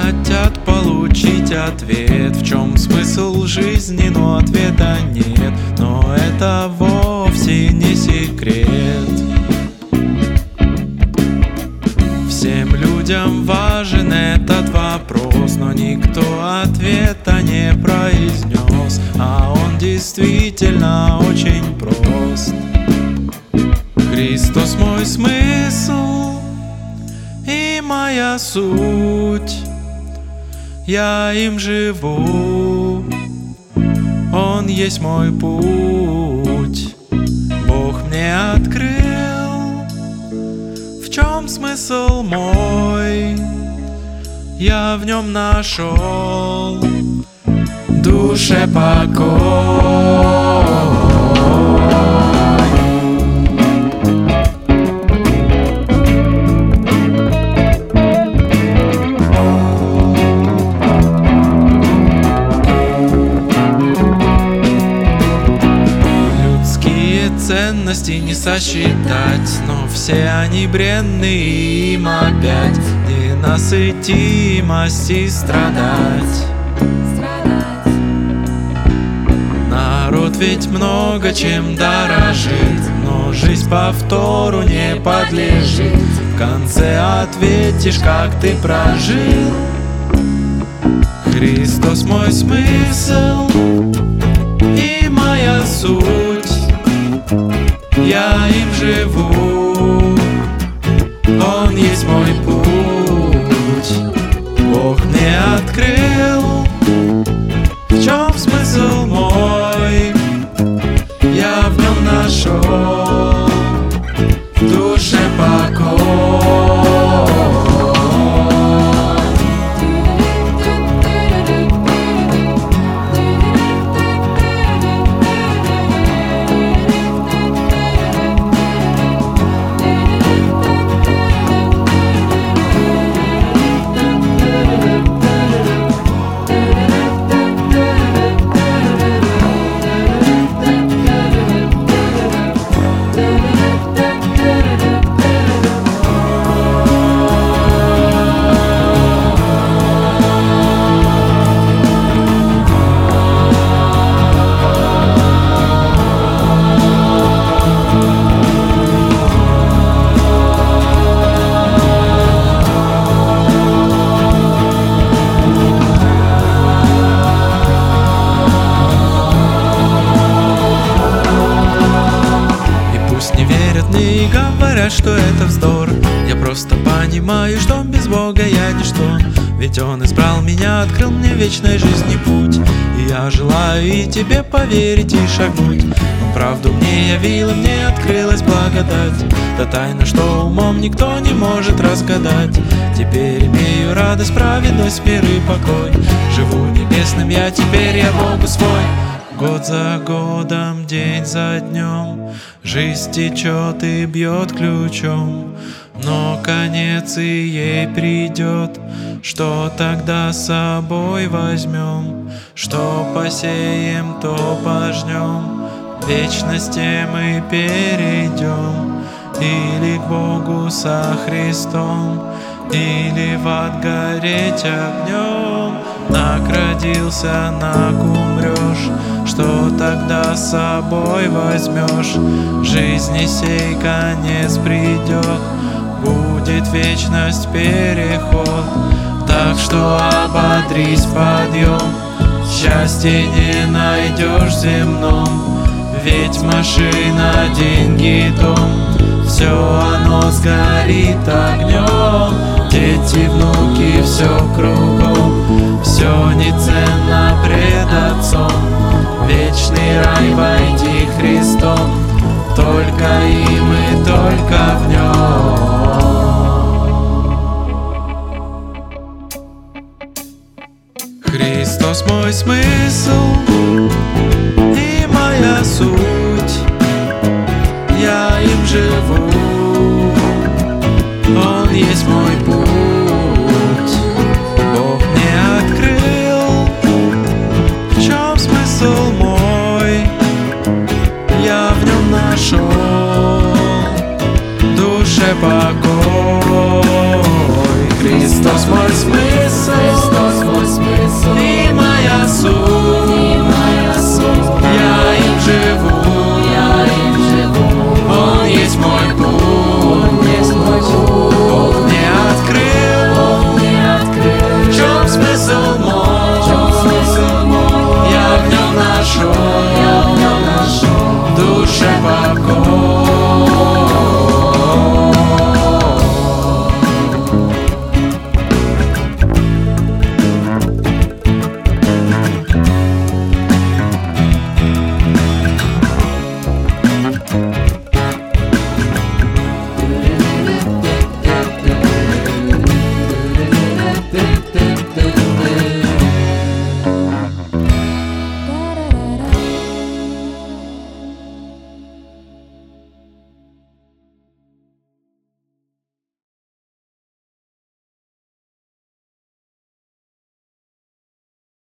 хотят получить ответ, в чем смысл жизни, но ответа нет. Но это вовсе не секрет. Всем людям важен этот вопрос, но никто ответа не произнес, а он действительно очень прост. Христос мой смысл и моя суть, я им живу, Он есть мой путь. Бог мне открыл, в чем смысл мой, я в нем нашел душе покой. Ценности не сосчитать, но все они бренны, им опять ненасытимости страдать. Народ ведь много чем дорожит, но жизнь повтору не подлежит. В конце ответишь, как ты прожил. Христос мой смысл и моя суть, я им живу, Он есть мой путь. Бог мне открыл, в чем смысл мой, я в нем нашел в душе покой. И говорят, что это вздор. Я просто понимаю, что без Бога я ничто. Ведь Он избрал меня, открыл мне вечной жизни путь. И я желаю и тебе поверить и шагнуть. Он правду мне явил, и мне открылась благодать. Та тайна, что умом никто не может разгадать. Теперь имею радость, праведность, мир и покой. Живу небесным я, теперь я Богу свой. Год за годом, день за днем, жизнь течет и бьет ключом. Но конец и ей придет. Что тогда с собой возьмем? Что посеем, то пожнем. В вечности мы перейдем. Или к Богу со Христом, или в ад гореть огнем. Наградился, умрешь. Что тогда с собой возьмешь? Жизни сей конец придет, будет вечность, переход. Так что ободрись, подъем, счастье не найдешь в земном. Ведь машина, деньги, дом, все оно сгорит огнем. Дети, внуки, все кругом, все неценно пред Отцом. Вечный рай войти Христом, только им и только в нем. Христос мой смысл и моя суть, я им живу, Он есть мой путь. Бог мне открыл, в чем смысл мой, я в нем нашел душе покой. Христос мой смысл, и моя суть, я им живу.